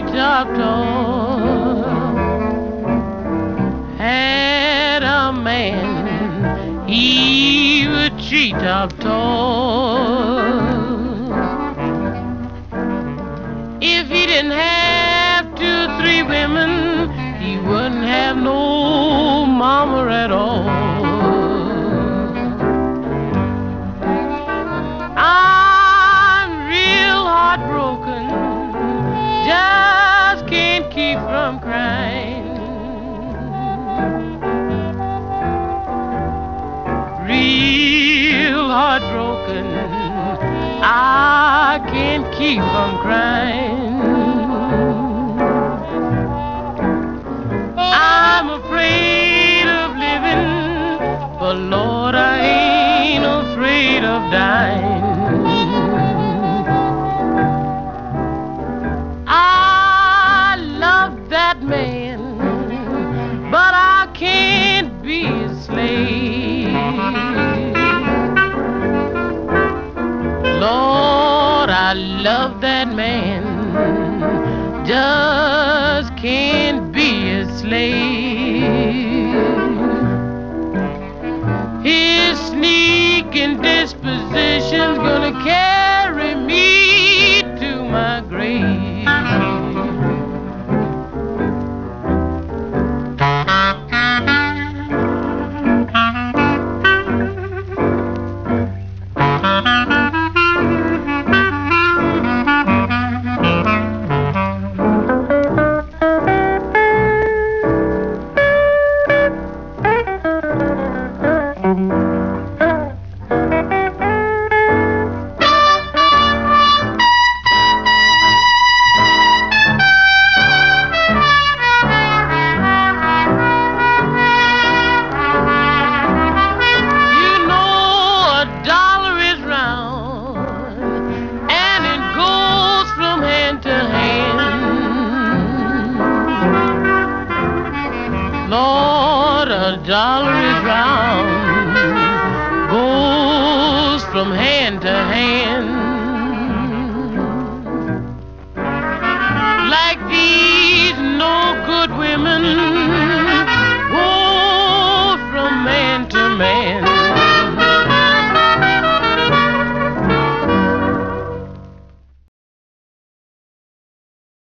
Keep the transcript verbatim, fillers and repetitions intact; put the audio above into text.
treetop tall. Had a man, he was treetop tall. If he didn't have two or three women, he wouldn't have no mama at all. I'm real heartbroken, just can't keep from crying. Real heartbroken, I can't keep from crying. I'm afraid of living, but Lord, I ain't afraid of dying. I love that man, but I can't be his slave. Lord, I love that man, just can't be his slave.